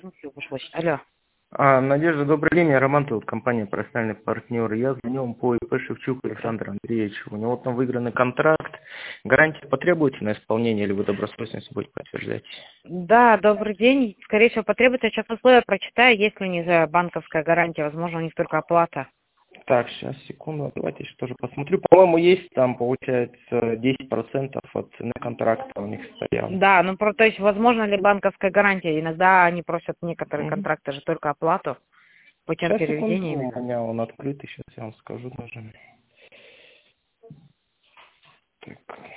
Ну, всё, обошлось. Алло. Надежда, добрый день, я Роман, тут компания «Профессиональный партнер». Я звоню вам по ИП Шевчук Александр Андреевич. У него там выигранный контракт. Гарантия потребуется на исполнение или вы добросовестность будете подтверждать? Да, добрый день. Скорее всего, потребуется. Я сейчас условия прочитаю. Если не за банковская гарантия, возможно, у них только оплата. Так, сейчас, секунду, давайте еще тоже посмотрю. По-моему, есть там, получается, 10% от цены контракта у них стояло. Да, ну, то есть, возможно ли банковская гарантия? Иногда они просят некоторые Мгм. контракты же только оплату путем Сейчас, секунду, переведения у именно. меня он открытый, сейчас я вам скажу даже. Так.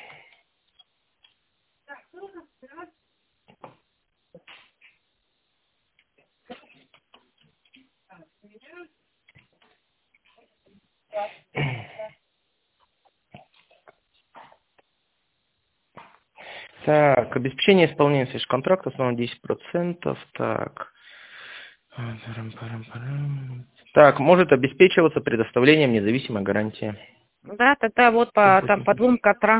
Так, обеспечение исполнения контракта, основном 10%. Так. Парам-парам-парам. Так, может обеспечиваться предоставлением независимой гарантии. Да, тогда вот там по двум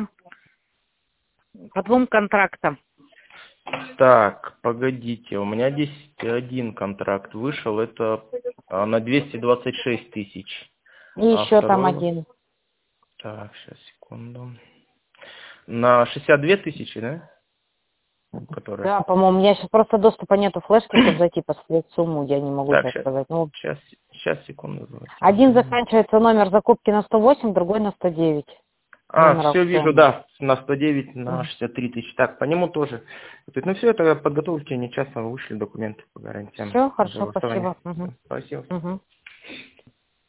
контрактам. Так, погодите, у меня здесь один контракт вышел, это на 226 тысяч. И А еще там второй, один. так, сейчас, секунду. На 62 тысячи, да? Который. Да, по-моему, у меня сейчас просто доступа нету флешки, чтобы зайти посмотреть сумму, я не могу Так, сейчас сказать. Ну, сейчас, секунду. один Давайте. заканчивается номер закупки на 108, другой на 109. Номер Все вижу, аукциона. да, на 109, на 63 тысячи. Так, по нему тоже. Ну все, это подготовьте, не часто вышли документы по гарантиям. Все, хорошо, Голосование. спасибо. Мгм. Спасибо. Мгм.